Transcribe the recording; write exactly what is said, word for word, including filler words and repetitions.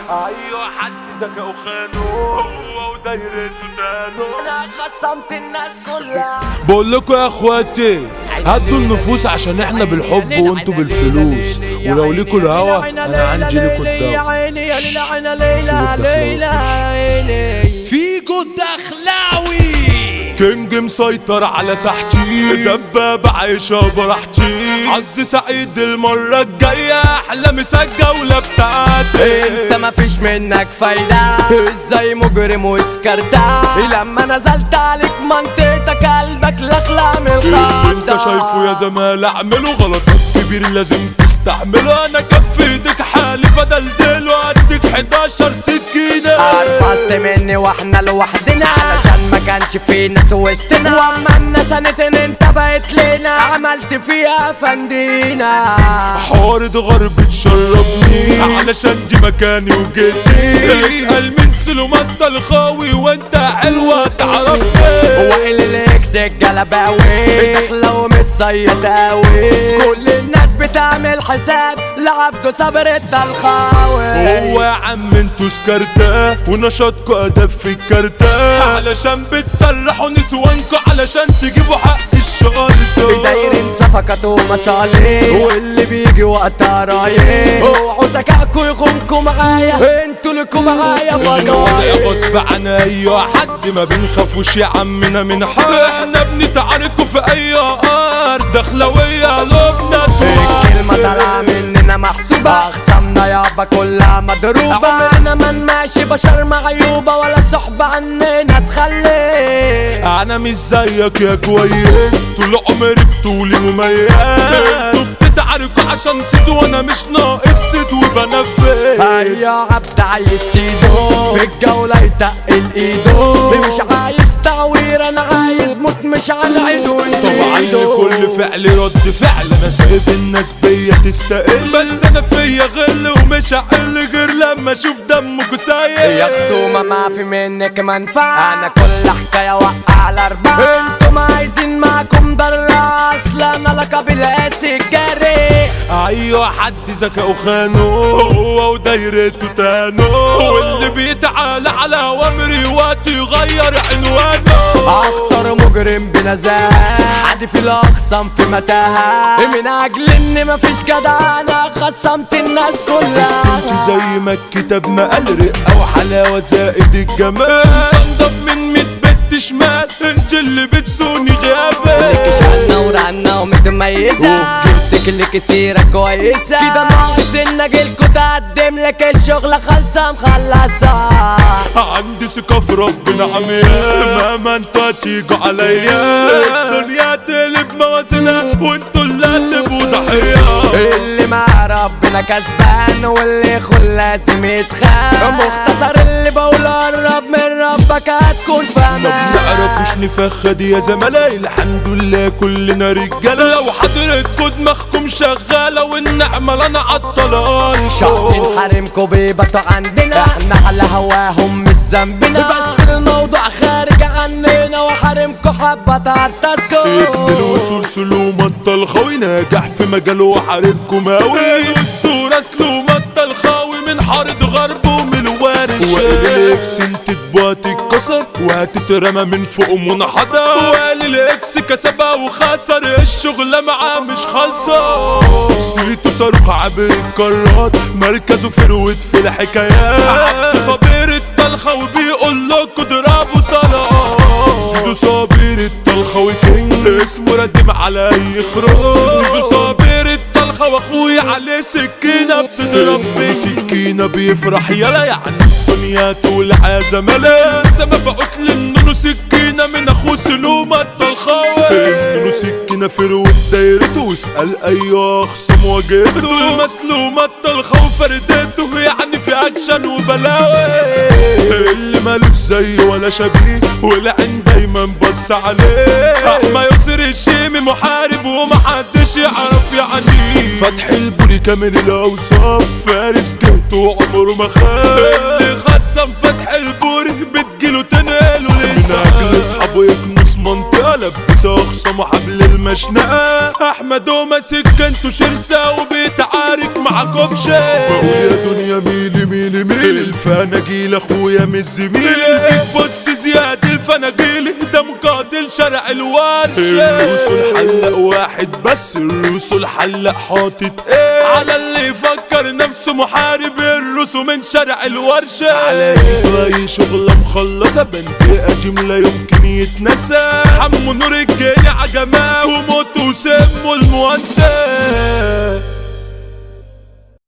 ايوه حد ذكاء وخانه هو ودايرته تانو. انا خصمت الناس كلها. بقول لكم يا اخواتي هدوا النفوس عشان احنا بالحب وانتوا بالفلوس، ولو ليكوا الهوا انا عندي ليكوا الدواء. فيجو الدخلاوي كينج مسيطر على ساحتي، دبابة عايشة براحتي، عز سعيد المرة الجاية احلى مسا الجولة بتاعتي. انت مفيش منك فايدة ازاي مجرم وسكرتة، لما نزلت عليك منطقتك قلبك لخلع من الخطة. انت شايفه يا زمال اعمله غلطات كبير لازم تستحمله، انا كف ايدك حالي فدلدله اديك حداشر سكينة. عرفت مني واحنا لوحدنا علشان ما كانش في ناس وسطنا، واما الناس سنتين انت بقيت لنا عملت فيها فندينا. حوار غرب تشرفني علشان دي مكاني وجيتي، اسأل من سلومات الخاوي وانت حلوة تعرفني. وائل الاكس الجلباوي داخله ومتصيد قوي، كل الناس بتعمل حساب لعبده صبر الطلخاوي. هو يا عم انتوا سكرتاه ونشاطكوا ادب في الكارتاه، علشان بتسرحوا نسوانكوا علشان تجيبوا حق الشرطة. دايرين صفقات ومصالح واللي بيجي وقتها رايح، اوعوا ذكاءكوا يخونكوا معايا انتوا لكوا معايا فضايح. غصب عن اي حد ما بنخافوش يا عمنا من حد، احنا بنتعاركوا في اي ارض دخلوية لبنا. الكلمة طالعة مننا محسوبة، اخصامنا يابا كلها مضروبة، عمرنا ما نماشي بشر معيوبة ولا صحبة عننا تخلي. انا مش زيك يا كويس طول عمري بطولي مميز، انتوا بتتعاركوا عشان سيد وانا مش ناقص سيد وبنفذ. هيا عبد عايز سيدو في الجولة يتقل ايدو، مش عايز تعوير انا عايز موت مش على عيدو. طبعا كل فعل رد فعل، انا سايب الناس بيا تستقل، بس انا فيا غل ومش هقل غير لما اشوف دمكوا سايل. يا خصومة ما في منك منفعة، انا كل حكاية وقع على اربعة، انتم عايزين معاكم ضر اصل انا لقب القاسي الجري. ايوه حد ذكاء وخانه هو ودايرته تانو، واللي بيتعالى على اوامري وقت يغير عنوانه. اختار مجرم بنزاهة حد في الاخصام في متاهة، من اجل ان مفيش جدع انا خصمت الناس كلها. انت زي ما الكتاب ما قال رقة وحلاوة زائد الجمال، تنضف من ميت بنت شمال انت اللي بتسوني غابة. لك شعلنا ورعنا ومتميزة وبجبتك لك سيرة كويسة، كده ناقص ان اجيلكوا تقدم لك الشغلة خالصة مخلصة. عندي ثقة في ربنا عمياء مهما انتوا هتيجوا عليا، الدنيا تقلب موازينها وانتوا اللي هتبقوا ضحية. اللي مع ربنا كسبان واللي يخون لازم يتخان، مختصر اللي بقول قرب من ربك هتكون فاهمان. ما بنعرفش نفخ دي يا زملاء، الحمد لله كلنا رجالة، لو حضرتكوا دماغكم شغالة والنعمة لنا عالطلاق. شاطين حريمكوا بيبطوا عندنا، احنا على هواهم مش ذنبنا، بس الموضوع خارج عننا وحريمكوا حبة تعتزكوا. ابن الوصول سلومة الطلخاوي ناجح في مجاله وحاربكم ماوي، اسطورة سلومة الطلخاوي من حارة غرب ومن الوارد. وقال الاكس انت تبقى تتكسر وهتترمى من فوق منحدر، وقال الاكس كسبها وخسر الشغلة معاه مش خالصة. صيته صاروخ عبر القارات مركزه فروت في الحكايات، صابر الطلخاوي بيقول لكوا اضربوا طلقات. سيزو صابر الطلخاوي كينج اسمه ردم على اي خروج، سيزو صابر الطلخاوي اخويا عليه سكينة بتضرب بيه، سكينة بيفرح يلا يعني الدنيا تولع يا زملاء، سما بقوت للنونو سكينة من اخوه سلومة الطلخاوي. النونو سكينة فروت دايرته واسأل اي اخصم واجهته، مسلومة الطلخاوي فردته يعني في اكشن وبلاوي، اللي مالوش زي ولا شبيه والعين دايما بص عليه. احمى يسر الشيمي محارب ومحدش يعرف يعني، فتح البوري كامل الاوصاف فارس جهته عمره ما خاف، اللي خصم فتح البوري بتجيله تنقله لسه، من اجل اصحابه يكنس منطقه لبس اخصم حبل المشنقه. احمد وماسك كنتو شرسه وبيتعارك مع كوبشه، بقول يا دنيا ميلي ميلي ميلي الفناجيل اخويا مش زميل بص زياد الفناجيل ده مقاتل شارع الورشة الرسول حلق واحد بس الرسول حلق حاطط ايه على اللي يفكر نفسه محارب الرسول من شارع الورشة على اي شغلة مخلصة بنتقى جملة يمكن يتنسى حمو نور الجاي عجماه وموت وسمه الموانسة